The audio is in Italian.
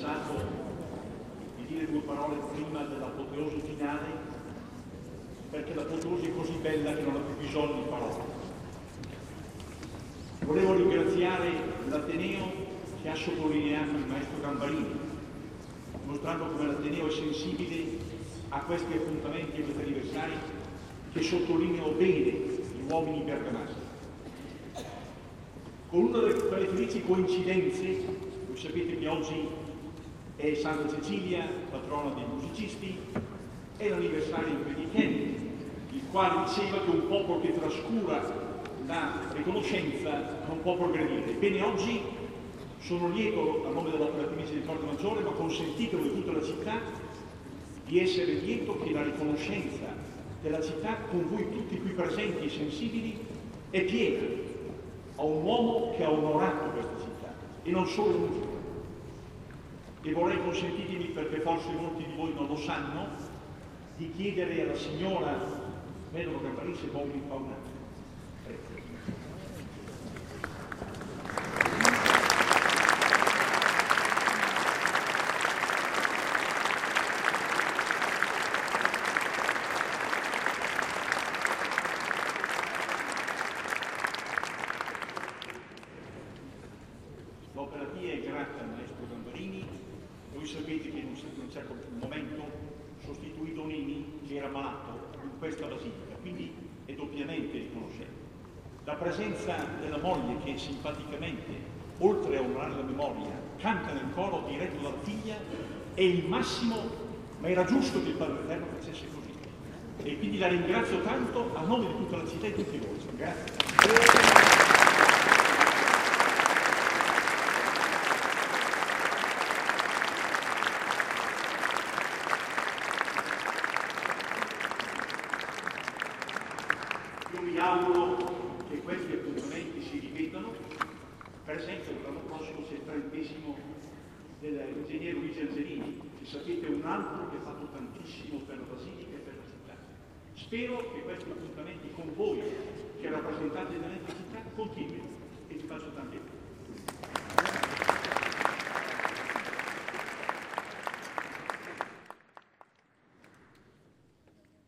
pensato di dire due parole prima dell'apoteosi finale, perché l'apoteosi è così bella che non ha più bisogno di parole. Volevo ringraziare l'Ateneo che ha sottolineato il maestro Gambarini, mostrando come l'Ateneo è sensibile a questi appuntamenti e questi anniversari che sottolineano bene gli uomini bergamaschi. Con una delle felici coincidenze, voi sapete che oggi è Santa Cecilia, patrona dei musicisti, è l'anniversario di Kennedy, il quale diceva che un popolo che trascura la riconoscenza non può progredire. Bene, oggi sono lieto, a nome dell'operatrice di Porta Maggiore, ma consentitelo di tutta la città, di essere lieto che la riconoscenza della città, con voi tutti qui presenti e sensibili, è piena a un uomo che ha onorato questa città, e non solo un giorno. E vorrei, consentitemi, perché forse molti di voi non lo sanno, di chiedere alla signora Vedova Gambarini se vuole mi fa un attimo. Prego. L'opera Pia è grata al maestro Gambarini. Voi sapete che in un certo momento sostituì Donini, che era malato, in questa basilica, quindi è doppiamente riconoscente. La presenza della moglie che simpaticamente, oltre a onorare la memoria, canta nel coro diretto dalla figlia, è il massimo, ma era giusto che il Padre Eterno facesse così. E quindi la ringrazio tanto a nome di tutta la città e di tutti voi. Grazie. Io mi auguro che questi appuntamenti si ripetano. Per esempio, l'anno prossimo c'è il 30° dell'ingegnere Luigi Angelini, che sapete è un altro che ha fatto tantissimo per la Basilica e per la città. Spero che questi appuntamenti con voi, che rappresentate la città, continuino.